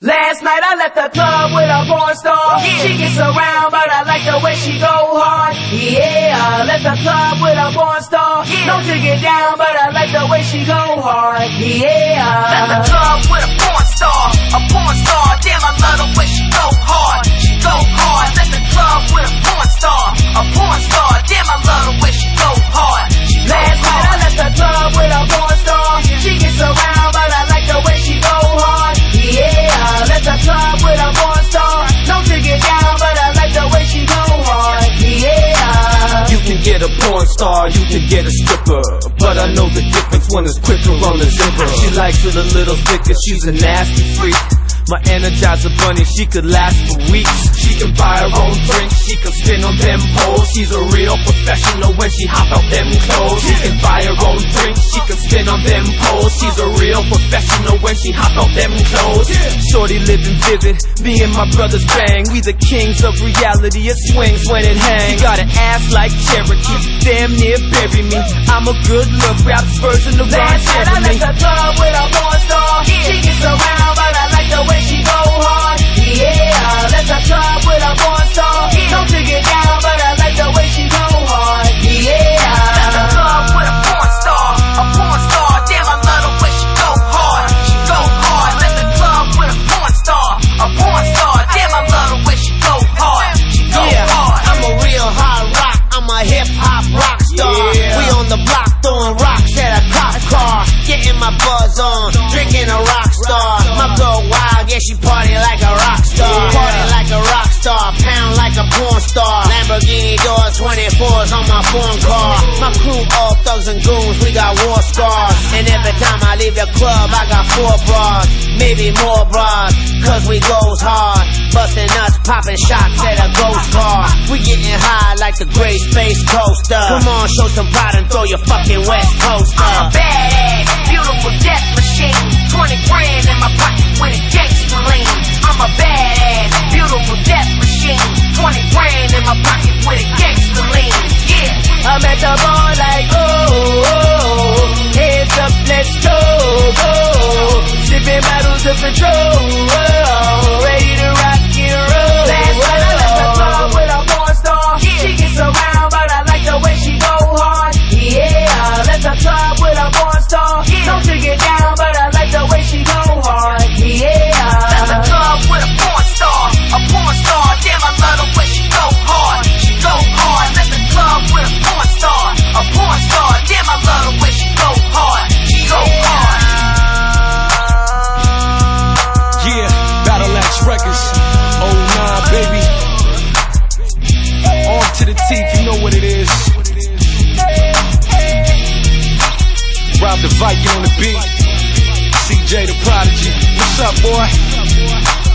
Last night I left the club with a porn star. She gets around, but I like the way she go hard. Yeah, I left the club with a porn star. Known to get down, but I like the way she go hard. Yeah, left the club with a porn star. A porn star, damn I love the way she go hard. She go hard. Left the club with a porn star. A porn star, damn I love the way she go hard. She go last hard. night I left the club with a porn star. She gets around, but I like the way she go hard. Yeah, left the club with a porn star. Known to get down, but I like the way she go hard. Yeah. You can get a porn star, you can get a stripper, but I know the difference when it's quicker on the zipper. She likes it a little thicker, she's a nasty freak. My Energizer bunny, she could last for weeks. She can buy her own drinks, she can spin on them poles. She's a real professional when she hop out them clothes. She can buy her own drinks, she can spin on them poles. She's a real professional when she hop out them clothes. Shorty living vivid, me and my brothers bang. We the kings of reality, it swings when it hangs. She got an ass like Cherokee, damn near bury me. I'm a good look, rap's version of Ron Last night I Jeremy. left the club with a porn star. She gets around, but I like the way she go hard. Yeah, left the club with a porn star. Known to get down, but I like the way she go hard. Yeah, left the club with a porn star. A porn star, damn I love the way she go hard. She go hard. Left the club with a porn star. A porn star, damn I love the way she go hard. She go hard. I'm a real hot rock, I'm a hip hop rock star. We on the block throwing rocks at a cop car. Getting my buzz on, drinking a rock star. My girl wild, yeah she party like a rock star. Party like a rock star, pound like a porn star. Lamborghini doors, 24s on my phone car. My crew all thugs and goons, we got war scars. And every time I leave the club, I got 4 bras, maybe more bras, cause we goes hard. Busting nuts, popping shots at a ghost car. We getting high like the Great Space Coaster. Come on, show some pride and throw your fucking West Coaster. I'm a badass, beautiful death machine. 20 grand in my pocket when it gangsta lean. I'm a badass, beautiful death machine. 20 grand in my pocket when it gangsta lean. Yeah. I'm at the bar like, oh, heads up, let's go, go. Sipping bottles of Patrol, oh, ready to rock and roll. Last night I left the club with a porn star. She gets around, but I like the way she go hard. Yeah, left the club with a porn star. Known to get down, but I like the way she go hard. Yeah, left the club with a porn star. A porn star, damn I love the way she go hard. She go hard. Left the club with a porn star. A porn star, damn I love the way she go hard. She go hard. Yeah, Battle Axe Records, 09 baby. On to the teeth, you know what it is. Rob the Viking on the beat. CJ the Prodigy. What's up, boy?